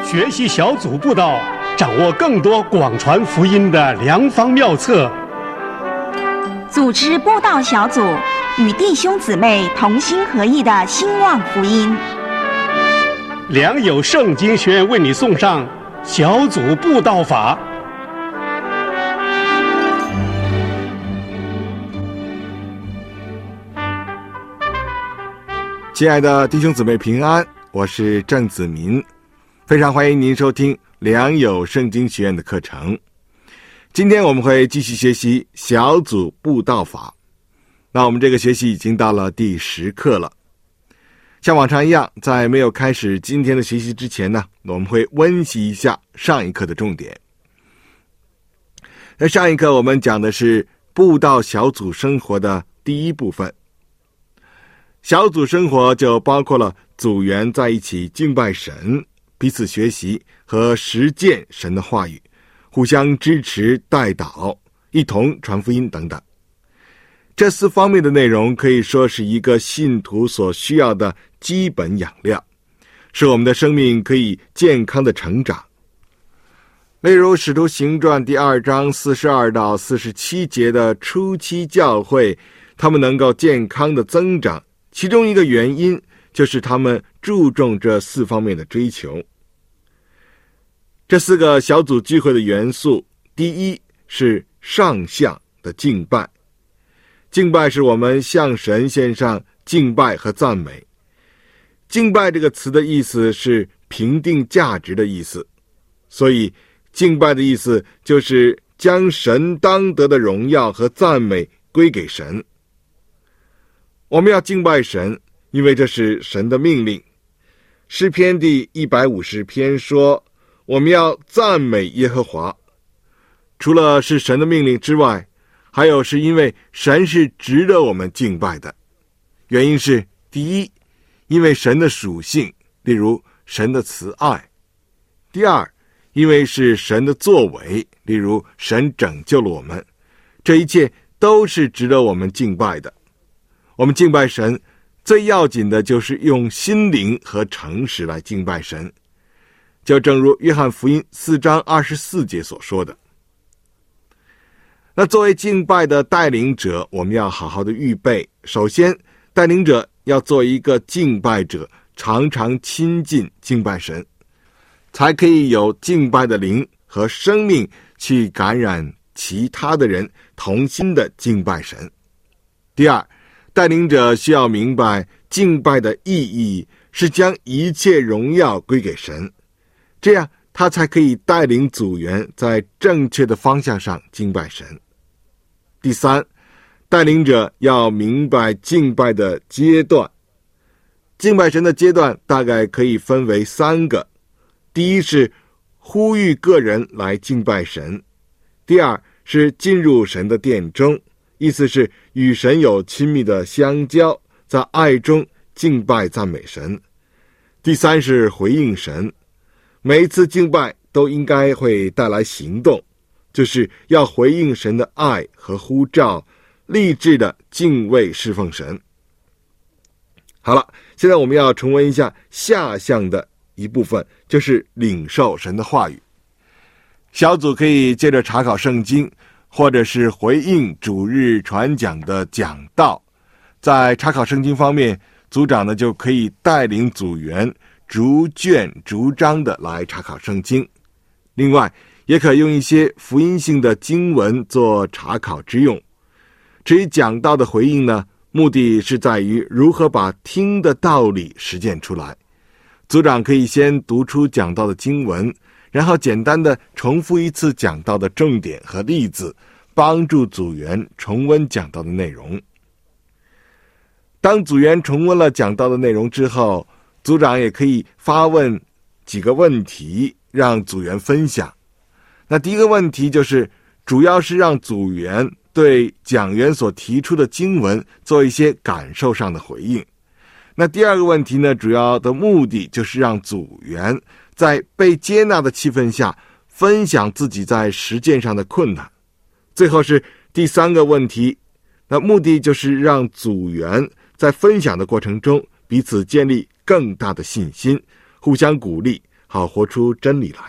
学习小组布道，掌握更多广传福音的良方妙策。 组织布道小组，与弟兄姊妹同心合意的兴旺福音。 良友圣经学院为你送上小组布道法。 亲爱的弟兄姊妹平安，我是郑子民，非常欢迎您收听良友圣经学院的课程。今天我们会继续学习小组布道法。那我们这个学习已经到了第10课了。像往常一样，在没有开始今天的学习之前呢，我们会温习一下上一课的重点。在上一课我们讲的是布道小组生活的第一部分。小组生活就包括了组员在一起敬拜神，彼此学习和实践神的话语，互相支持代祷，一同传福音等等。这4方面的内容可以说是一个信徒所需要的基本养料，使我们的生命可以健康的成长。例如使徒行传第2章42到47节的初期教会，他们能够健康的增长，其中一个原因就是他们注重这4方面的追求。这4个小组聚会的元素，第一是上向的敬拜。敬拜是我们向神献上敬拜和赞美。敬拜这个词的意思是评定价值的意思，所以敬拜的意思就是将神当得的荣耀和赞美归给神。我们要敬拜神，因为这是神的命令。诗篇第150篇说，我们要赞美耶和华。除了是神的命令之外，还有是因为神是值得我们敬拜的。原因是，第一，因为神的属性，例如神的慈爱；第二，因为是神的作为，例如神拯救了我们。这一切都是值得我们敬拜的。我们敬拜神，最要紧的就是用心灵和诚实来敬拜神，就正如约翰福音4章24节所说的。那作为敬拜的带领者，我们要好好的预备。首先，带领者要做一个敬拜者，常常亲近敬拜神，才可以有敬拜的灵和生命去感染其他的人，同心的敬拜神。第二，带领者需要明白敬拜的意义是将一切荣耀归给神，这样他才可以带领组员在正确的方向上敬拜神。第三，带领者要明白敬拜的阶段。敬拜神的阶段大概可以分为3个。第一是呼吁个人来敬拜神。第二是进入神的殿中，意思是与神有亲密的相交，在爱中敬拜赞美神。第三是回应神。每一次敬拜都应该会带来行动，就是要回应神的爱和呼召，立志的敬畏侍奉神。好了，现在我们要重温一下下项的一部分，就是领受神的话语。小组可以接着查考圣经，或者是回应主日传讲的讲道。在查考圣经方面，组长呢就可以带领组员逐卷逐章的来查考圣经。另外也可用一些福音性的经文做查考之用。至于讲道的回应呢，目的是在于如何把听的道理实践出来。组长可以先读出讲道的经文，然后简单的重复一次讲道的重点和例子，帮助组员重温讲道的内容。当组员重温了讲道的内容之后，组长也可以发问几个问题，让组员分享。那第一个问题就是主要是让组员对讲员所提出的经文做一些感受上的回应。那第二个问题呢，主要的目的就是让组员在被接纳的气氛下分享自己在实践上的困难。最后是第三个问题，那目的就是让组员在分享的过程中彼此建立更大的信心，互相鼓励， 好活出真理来。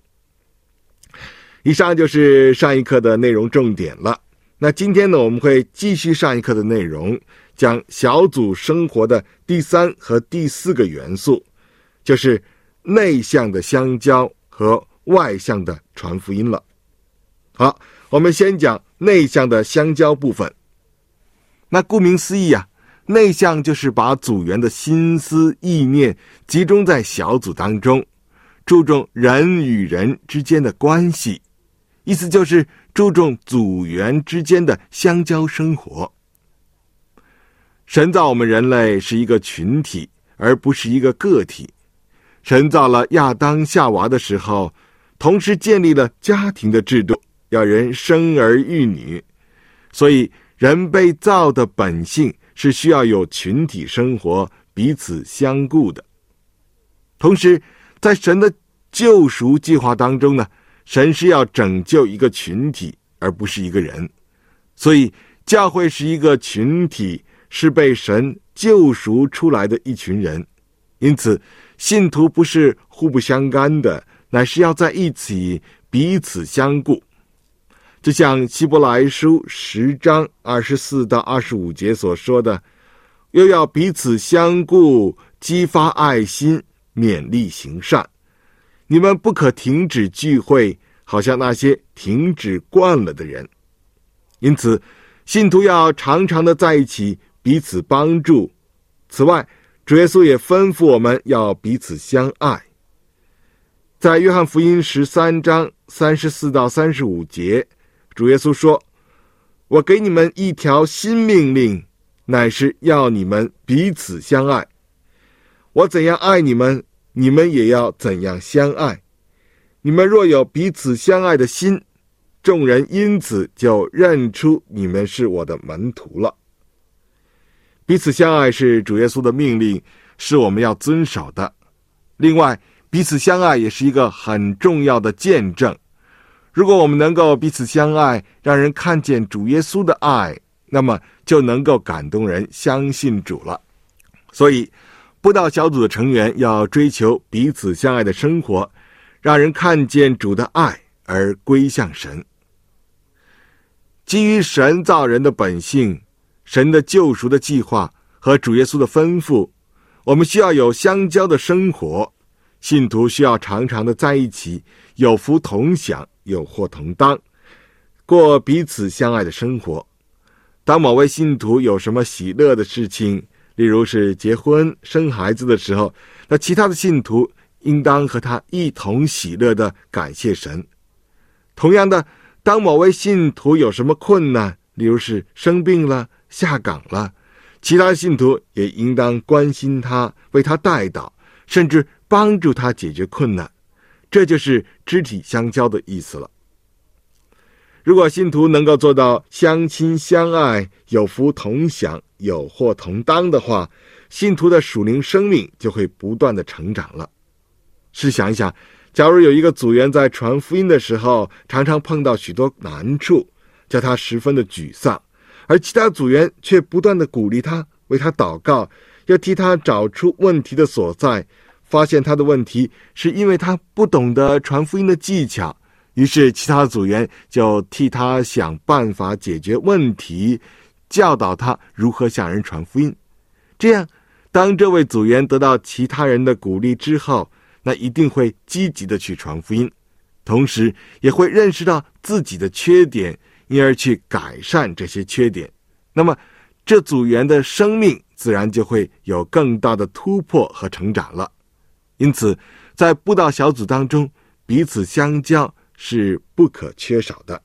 以上就是上一课的内容重点了。那今天呢，我们会继续上一课的内容，讲小组生活的第3和第4个元素，就是内向的相交和外向的传福音了。好，我们先讲内向的相交部分。那顾名思义啊，内向就是把组员的心思意念集中在小组当中，注重人与人之间的关系，意思就是注重组员之间的相交生活。神造我们人类是一个群体，而不是一个个体。神造了亚当夏娃的时候，同时建立了家庭的制度，要人生儿育女。所以人被造的本性是需要有群体生活，彼此相顾的。同时在神的救赎计划当中呢，神是要拯救一个群体，而不是一个人。所以教会是一个群体，是被神救赎出来的一群人。因此信徒不是互不相干的，乃是要在一起彼此相顾。就像希伯来书10章24到25节所说的，又要彼此相顾，激发爱心，勉励行善。你们不可停止聚会，好像那些停止惯了的人。因此信徒要常常的在一起，彼此帮助。此外，主耶稣也吩咐我们要彼此相爱。在约翰福音13章34到35节，主耶稣说，我给你们一条新命令，乃是要你们彼此相爱。我怎样爱你们，你们也要怎样相爱。你们若有彼此相爱的心，众人因此就认出你们是我的门徒了。彼此相爱是主耶稣的命令，是我们要遵守的。另外，彼此相爱也是一个很重要的见证。如果我们能够彼此相爱，让人看见主耶稣的爱，那么就能够感动人相信主了。所以布道小组的成员要追求彼此相爱的生活，让人看见主的爱而归向神。基于神造人的本性，神的救赎的计划和主耶稣的吩咐，我们需要有相交的生活。信徒需要常常的在一起，有福同享，有祸同当，过彼此相爱的生活。当某位信徒有什么喜乐的事情，例如是结婚生孩子的时候，那其他的信徒应当和他一同喜乐的感谢神。同样的，当某位信徒有什么困难，例如是生病了下岗了，其他信徒也应当关心他，为他代祷，甚至帮助他解决困难。这就是肢体相交的意思了。如果信徒能够做到相亲相爱，有福同享，有祸同当的话，信徒的属灵生命就会不断的成长了。试想一想，假如有一个组员在传福音的时候，常常碰到许多难处，叫他十分的沮丧，而其他组员却不断的鼓励他，为他祷告，要替他找出问题的所在，发现他的问题是因为他不懂得传福音的技巧，于是其他组员就替他想办法解决问题，教导他如何向人传福音。这样，当这位组员得到其他人的鼓励之后，那一定会积极的去传福音，同时也会认识到自己的缺点，因而去改善这些缺点。那么这组员的生命自然就会有更大的突破和成长了。因此在布道小组当中，彼此相交是不可缺少的。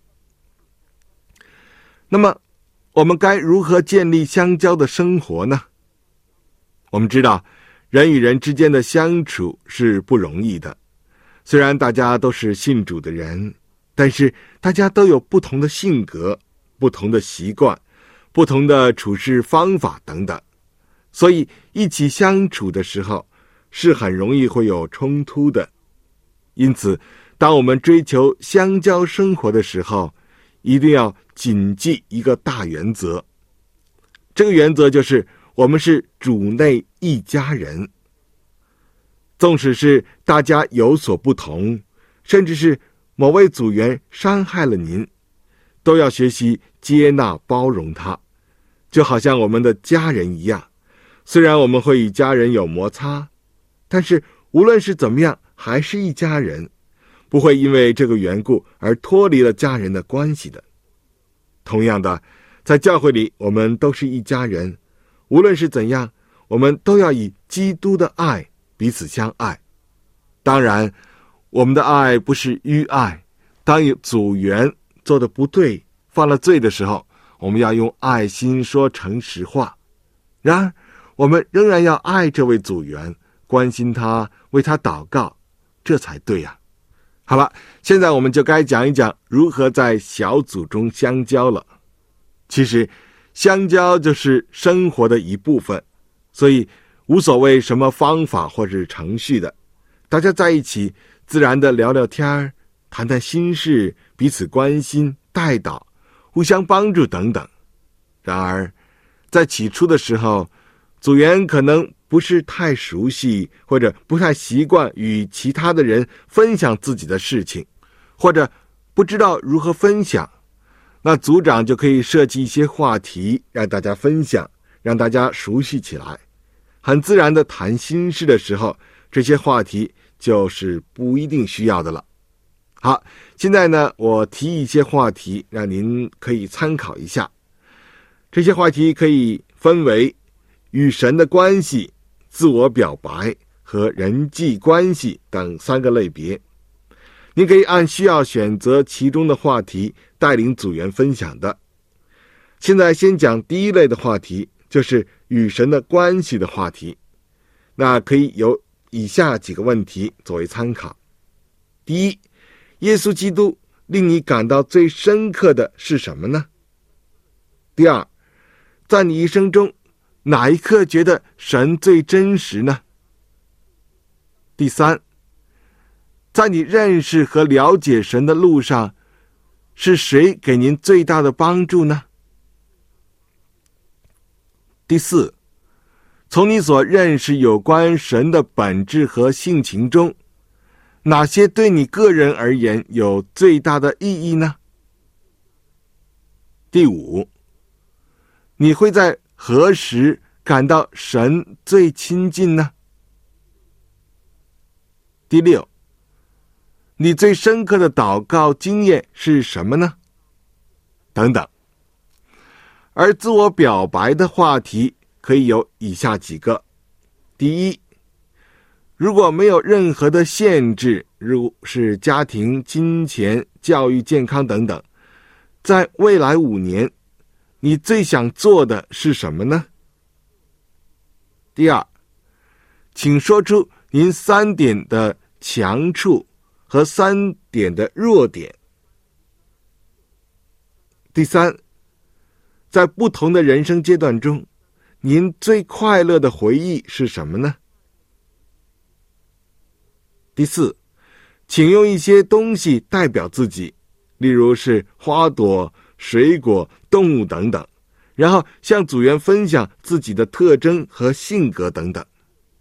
那么我们该如何建立相交的生活呢？我们知道人与人之间的相处是不容易的，虽然大家都是信主的人，但是大家都有不同的性格，不同的习惯，不同的处事方法等等，所以一起相处的时候是很容易会有冲突的。因此当我们追求相交生活的时候，一定要谨记一个大原则。这个原则就是我们是主内一家人。 纵使是大家有所不同，甚至是某位组员伤害了您，都要学习接纳包容他，就好像我们的家人一样。虽然我们会与家人有摩擦，但是无论是怎么样，还是一家人，不会因为这个缘故而脱离了家人的关系的。同样的，在教会里，我们都是一家人，无论是怎样，我们都要以基督的爱彼此相爱。当然，我们的爱不是愚爱，当有组员做得不对，犯了罪的时候，我们要用爱心说诚实话。然而，我们仍然要爱这位组员，关心他，为他祷告，这才对呀。好了，现在我们就该讲一讲如何在小组中相交了。其实，相交就是生活的一部分，所以无所谓什么方法或是程序的，大家在一起自然的聊聊天，谈谈心事，彼此关心、代祷、互相帮助等等。然而，在起初的时候，组员可能不是太熟悉，或者不太习惯与其他的人分享自己的事情，或者不知道如何分享，那组长就可以设计一些话题让大家分享，让大家熟悉起来。很自然的谈心事的时候，这些话题就是不一定需要的了。好，现在呢，我提一些话题让您可以参考一下。这些话题可以分为与神的关系、自我表白和人际关系等3个类别。您可以按需要选择其中的话题，带领组员分享的。现在先讲第一类的话题，就是与神的关系的话题。那可以有以下几个问题作为参考。第一，耶稣基督令你感到最深刻的是什么呢？第二，在你一生中，哪一刻觉得神最真实呢？第三，在你认识和了解神的路上，是谁给您最大的帮助呢？第四，从你所认识有关神的本质和性情中，哪些对你个人而言有最大的意义呢？第五，你会在何时感到神最亲近呢？第六，你最深刻的祷告经验是什么呢？等等。而自我表白的话题可以有以下几个。第一，如果没有任何的限制，如是家庭、金钱、教育、健康等等，在未来5年，你最想做的是什么呢？第二，请说出您3点的强处和3点的弱点。第三，在不同的人生阶段中，您最快乐的回忆是什么呢？第四，请用一些东西代表自己，例如是花朵、水果、动物等等，然后向组员分享自己的特征和性格等等。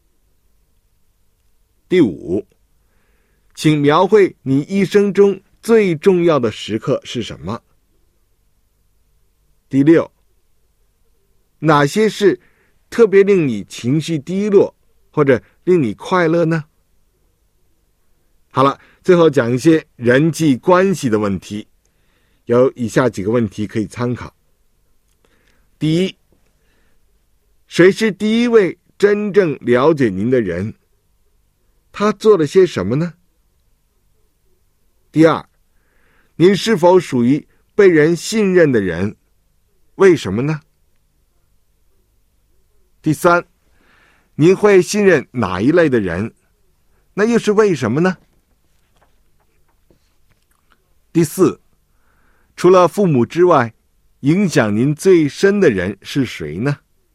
第五，请描绘你一生中最重要的时刻是什么？第六，哪些事特别令你情绪低落，或者令你快乐呢？好了，最后讲一些人际关系的问题，有以下几个问题可以参考。第一，谁是第一位真正了解您的人？他做了些什么呢？第二，您是否属于被人信任的人？为什么呢？第三，您会信任哪一类的人？那又是为什么呢？第四，除了父母之外，影响您最深的人是谁呢？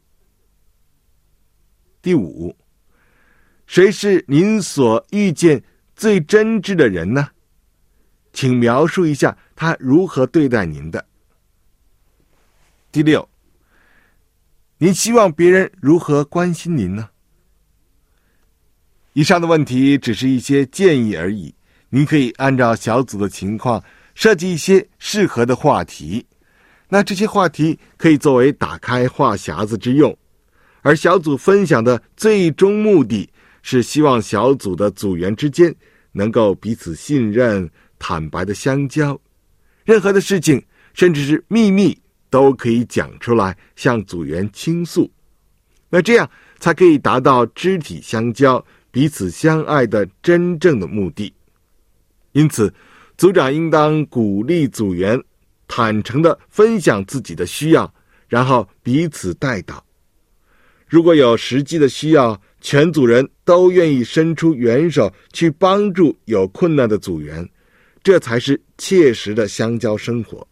第五，谁是您所遇见最真挚的人呢？请描述一下他如何对待您的。第六，您希望别人如何关心您呢？ 以上的问题只是一些建议而已，您可以按照小组的情况设计一些适合的话题。那这些话题可以作为打开话匣子之用，而小组分享的最终目的是希望小组的组员之间能够彼此信任，坦白的相交，任何的事情甚至是秘密都可以讲出来向组员倾诉，那这样才可以达到肢体相交，彼此相爱的真正的目的。因此组长应当鼓励组员坦诚地分享自己的需要，然后彼此代祷。如果有实际的需要，全组人都愿意伸出援手去帮助有困难的组员，这才是切实的相交生活。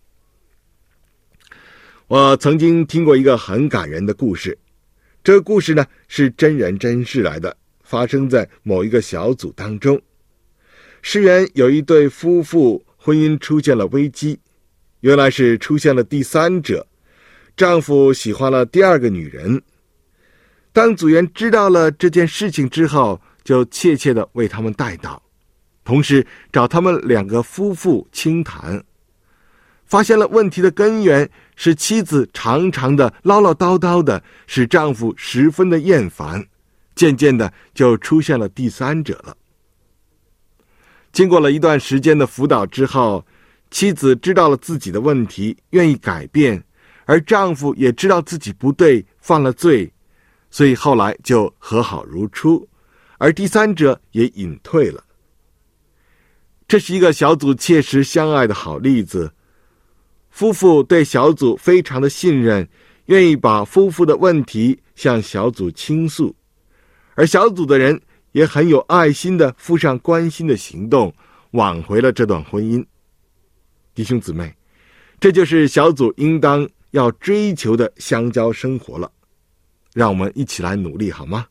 我曾经听过一个很感人的故事，这个故事呢是真人真事来的，发生在某一个小组当中。事源有一对夫妇婚姻出现了危机，原来是出现了第三者，丈夫喜欢了第二个女人。当组员知道了这件事情之后，就切切地为他们代祷，同时找他们两个夫妇倾谈，发现了问题的根源是妻子常常的唠唠叨叨的，使丈夫十分的厌烦，渐渐的就出现了第三者了。经过了一段时间的辅导之后，妻子知道了自己的问题，愿意改变，而丈夫也知道自己不对，犯了罪，所以后来就和好如初，而第三者也隐退了。这是一个小组切实相爱的好例子。夫妇对小组非常的信任，愿意把夫妇的问题向小组倾诉，而小组的人也很有爱心的付上关心的行动，挽回了这段婚姻。弟兄姊妹，这就是小组应当要追求的相交生活了，让我们一起来努力好吗？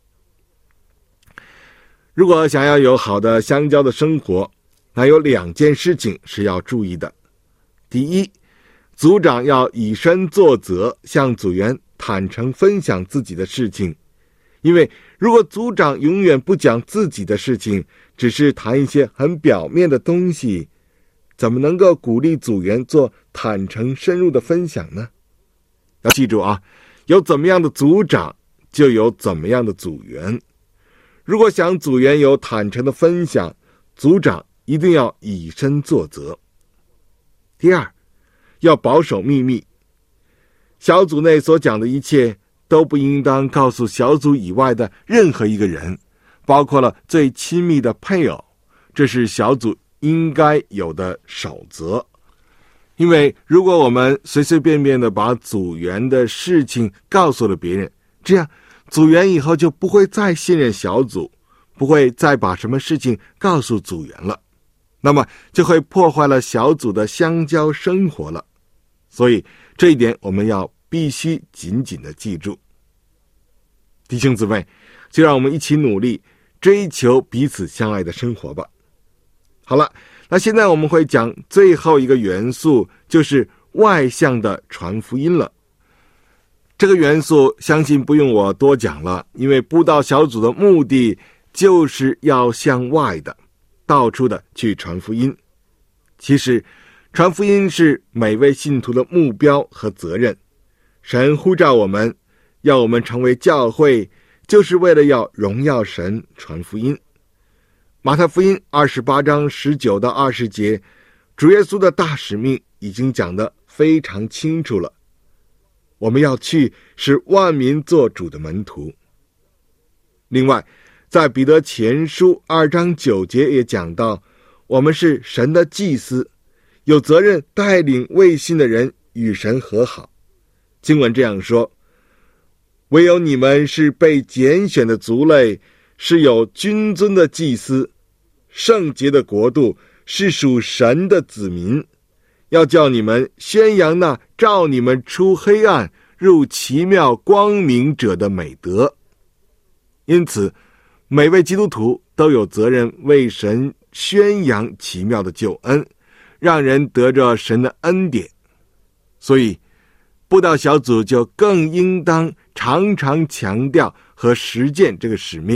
如果想要有好的相交的生活，那有2件事情是要注意的。第一，组长要以身作则，向组员坦诚分享自己的事情。因为如果组长永远不讲自己的事情，只是谈一些很表面的东西，怎么能够鼓励组员做坦诚深入的分享呢？要记住啊，有怎么样的组长，就有怎么样的组员。如果想组员有坦诚的分享，组长一定要以身作则。第二，要保守秘密。小组内所讲的一切都不应当告诉小组以外的任何一个人，包括了最亲密的配偶，这是小组应该有的守则。因为如果我们随随便便的把组员的事情告诉了别人，这样组员以后就不会再信任小组，不会再把什么事情告诉组员了，那么就会破坏了小组的相交生活了。所以这一点我们要必须紧紧的记住。弟兄姊妹，就让我们一起努力追求彼此相爱的生活吧。好了，那现在我们会讲最后一个元素，就是外向的传福音了。这个元素相信不用我多讲了，因为布道小组的目的就是要向外的，到处的去传福音。其实传福音是每位信徒的目标和责任。神呼召我们，要我们成为教会，就是为了要荣耀神，传福音。马太福音28章19到20节，主耶稣的大使命已经讲得非常清楚了。我们要去，使万民做主的门徒。另外，在彼得前书2章9节也讲到，我们是神的祭司，有责任带领未信的人与神和好。经文这样说，唯有你们是被拣选的族类，是有君尊的祭司，圣洁的国度，是属神的子民，要叫你们宣扬那召你们出黑暗入奇妙光明者的美德。因此每位基督徒都有责任为神宣扬奇妙的救恩，让人得着神的恩典。所以布道小组就更应当常常强调和实践这个使命，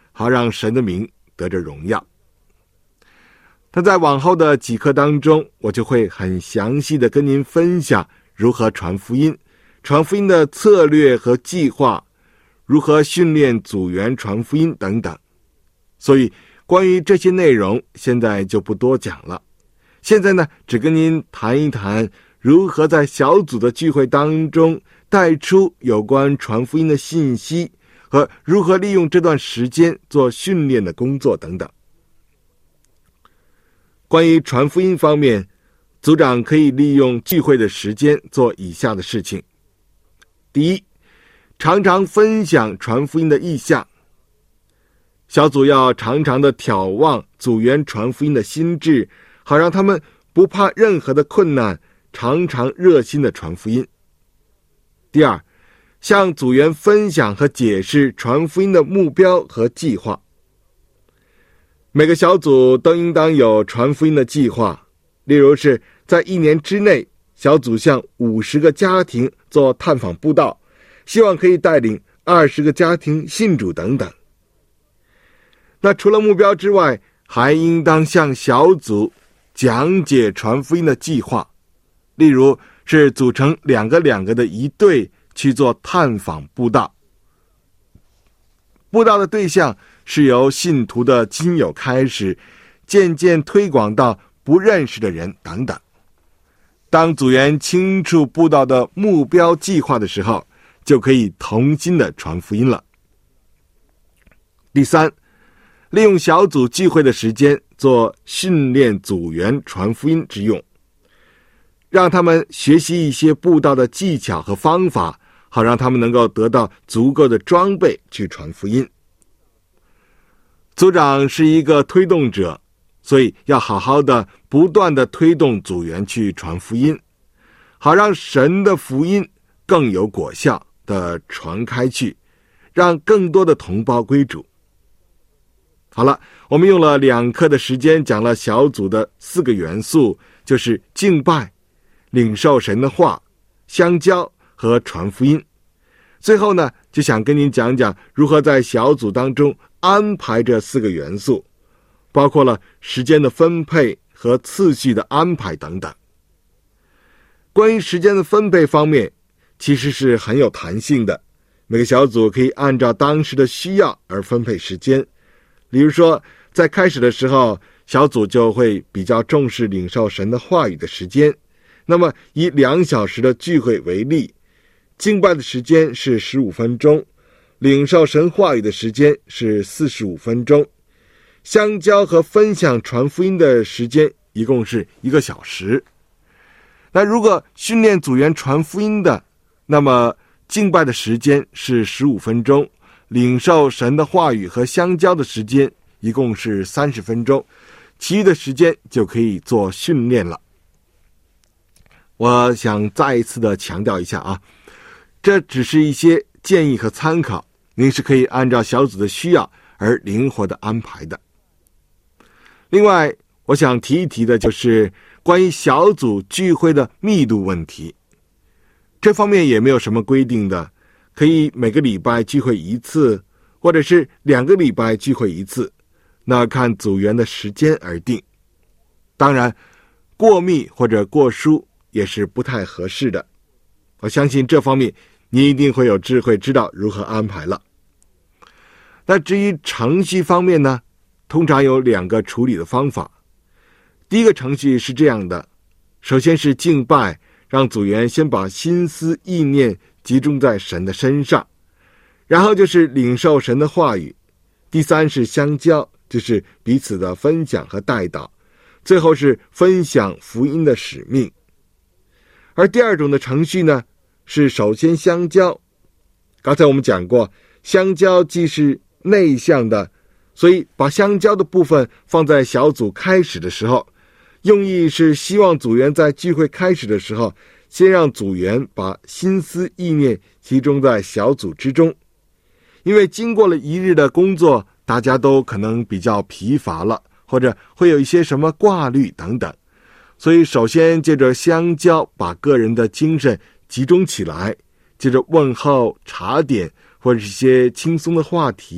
好让神的名得着荣耀。那在往后的几课当中，我就会很详细的跟您分享如何传福音，传福音的策略和计划，如何训练组员传福音等等。所以关于这些内容现在就不多讲了，现在呢只跟您谈一谈如何在小组的聚会当中带出有关传福音的信息，和如何利用这段时间做训练的工作等等。关于传福音方面，组长可以利用聚会的时间做以下的事情。第一，常常分享传福音的意向。小组要常常的眺望组员传福音的心志，好让他们不怕任何的困难，常常热心的传福音。第二，向组员分享和解释传福音的目标和计划。每个小组都应当有传福音的计划，例如是在1年之内，小组向50个家庭做探访布道，希望可以带领20个家庭信主等等。那除了目标之外，还应当向小组讲解传福音的计划，例如是组成2个的一队去做探访布道。布道的对象是由信徒的亲友开始，渐渐推广到不认识的人等等。当组员清楚布道的目标计划的时候，就可以同心的传福音了。第三，利用小组聚会的时间做训练组员传福音之用，让他们学习一些布道的技巧和方法，好让他们能够得到足够的装备去传福音。组长是一个推动者，所以要好好的不断的推动组员去传福音，好让神的福音更有果效的传开去，让更多的同胞归主。好了，我们用了2课的时间讲了小组的4个元素，就是敬拜、领受神的话、相交和传福音。最后呢，就想跟您讲讲如何在小组当中安排这4个元素，包括了时间的分配和次序的安排等等。关于时间的分配方面，其实是很有弹性的，每个小组可以按照当时的需要而分配时间。例如说，在开始的时候，小组就会比较重视领受神的话语的时间，那么以2小时的聚会为例，敬拜的时间是15分钟，领受神话语的时间是45分钟，相交和分享传福音的时间一共是1个小时。那如果训练组员传福音的，那么敬拜的时间是15分钟，领受神的话语和相交的时间一共是30分钟，其余的时间就可以做训练了。我想再一次的强调一下啊，这只是一些建议和参考，您是可以按照小组的需要而灵活的安排的。另外，我想提一提的就是关于小组聚会的密度问题。这方面也没有什么规定的，可以每个礼拜聚会1次，或者是2个礼拜聚会1次，那看组员的时间而定。当然，过密或者过疏也是不太合适的。我相信这方面你一定会有智慧，知道如何安排了。那至于程序方面呢，通常有2个处理的方法。第一个程序是这样的，首先是敬拜，让组员先把心思意念集中在神的身上，然后就是领受神的话语，第3是相交，就是彼此的分享和代祷，最后是分享福音的使命。而第2种的程序呢，是首先相交。刚才我们讲过，相交既是内向的，所以把相交的部分放在小组开始的时候，用意是希望组员在聚会开始的时候，先让组员把心思意念集中在小组之中。因为经过了1日的工作，大家都可能比较疲乏了，或者会有一些什么挂虑等等，所以首先借着相交把个人的精神集中起来，借着问候、茶点或者一些轻松的话题，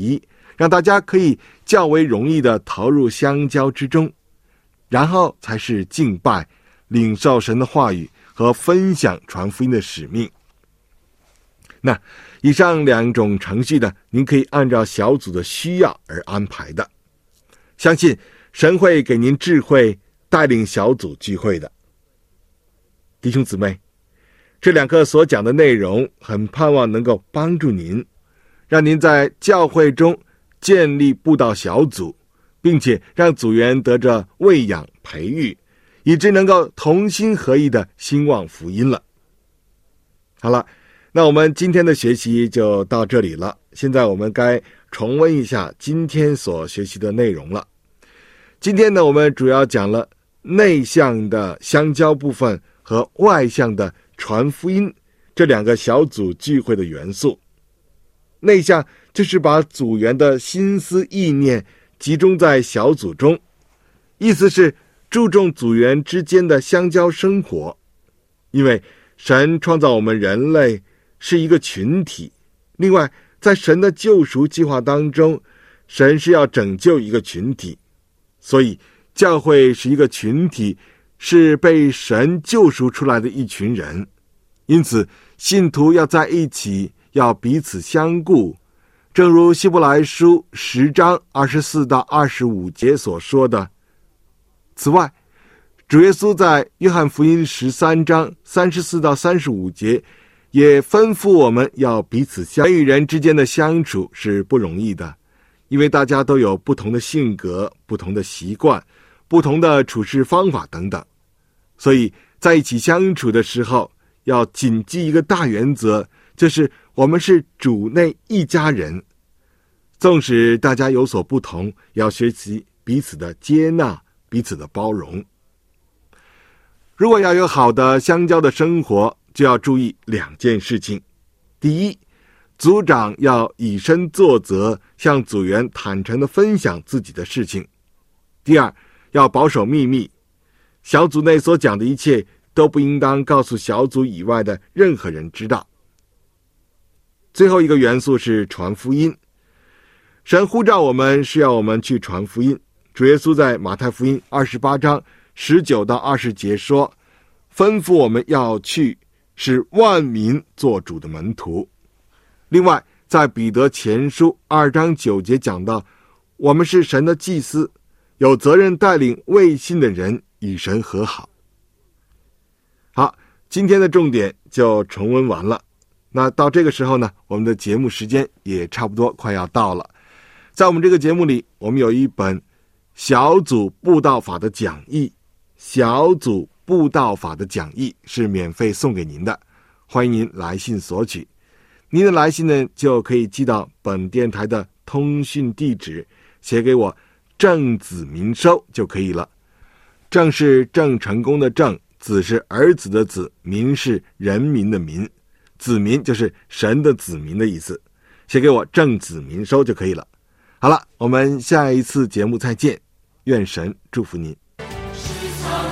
让大家可以较为容易的投入相交之中，然后才是敬拜、领受神的话语和分享传福音的使命。那以上2种程序呢，您可以按照小组的需要而安排的。相信神会给您智慧带领小组聚会的。弟兄姊妹，这2课所讲的内容很盼望能够帮助您，让您在教会中建立布道小组，并且让组员得着喂养培育，以致能够同心合意的兴旺福音了。好了，那我们今天的学习就到这里了。现在我们该重温一下今天所学习的内容了。今天呢，我们主要讲了内向的相交部分和外向的传福音这2个小组聚会的元素。内向就是把组员的心思意念集中在小组中，意思是注重组员之间的相交生活。因为神创造我们人类是一个群体，另外在神的救赎计划当中，神是要拯救一个群体，所以教会是一个群体，是被神救赎出来的一群人。因此信徒要在一起，要彼此相顾，正如希伯来书10章24到25节所说的。此外，主耶稣在约翰福音13章34到35节也吩咐我们要彼此相人与人之间的相处是不容易的，因为大家都有不同的性格、不同的习惯、不同的处事方法等等，所以在一起相处的时候，要谨记一个大原则，就是我们是主内一家人。纵使大家有所不同，要学习彼此的接纳，彼此的包容。如果要有好的相交的生活，就要注意2件事情。第一，组长要以身作则，向组员坦诚地分享自己的事情。第二，要保守秘密，小组内所讲的一切都不应当告诉小组以外的任何人知道。最后一个元素是传福音。神呼召我们是要我们去传福音。主耶稣在马太福音28章19到20节说，吩咐我们要去，使万民做主的门徒。另外在彼得前书2章9节讲到，我们是神的祭司，有责任带领未信的人与神和好。好，今天的重点就重温完了。那到这个时候呢，我们的节目时间也差不多快要到了。在我们这个节目里，我们有一本小组布道法的讲义，小组布道法的讲义是免费送给您的，欢迎您来信索取。您的来信呢，就可以寄到本电台的通讯地址，写给我郑子民收就可以了。郑是郑成功的郑，子是儿子的子，民是人民的民，子民就是神的子民的意思，写给我郑子民收就可以了。好了，我们下一次节目再见，愿神祝福您。